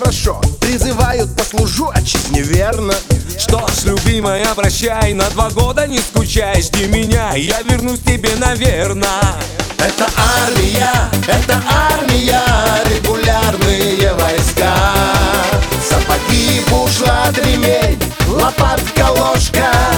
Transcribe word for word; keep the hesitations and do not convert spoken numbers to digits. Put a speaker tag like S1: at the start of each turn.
S1: хорошо. Призывают, послужу отчизне верно.
S2: Что ж, любимая, прощай, на два года не скучай. Жди меня, я вернусь тебе, наверно.
S1: Это армия, это армия, регулярные войска. Сапоги, бушлат, ремень, лопатка, ложка.